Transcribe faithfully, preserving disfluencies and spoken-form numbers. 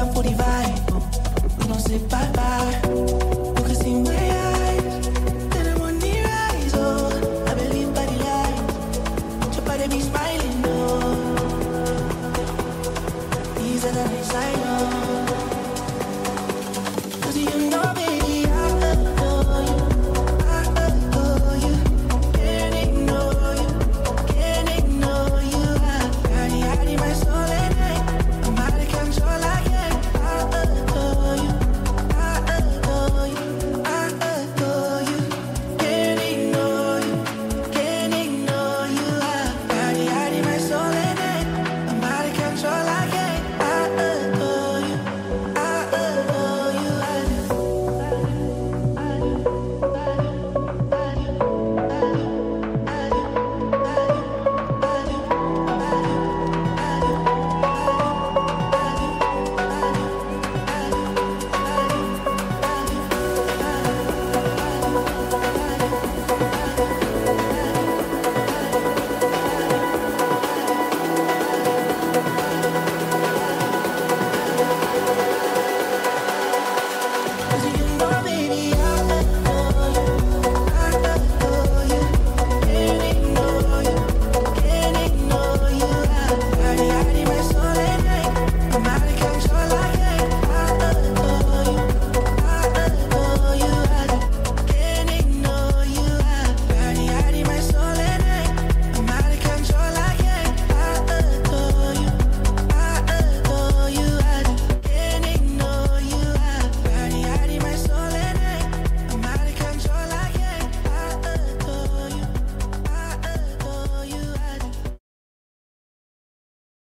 down for the vibe. Oh, we gon' say bye bye. You can see my eyes, then the money rise. Oh, I believe by the light. Your body be smiling. Oh, these are the nights I know.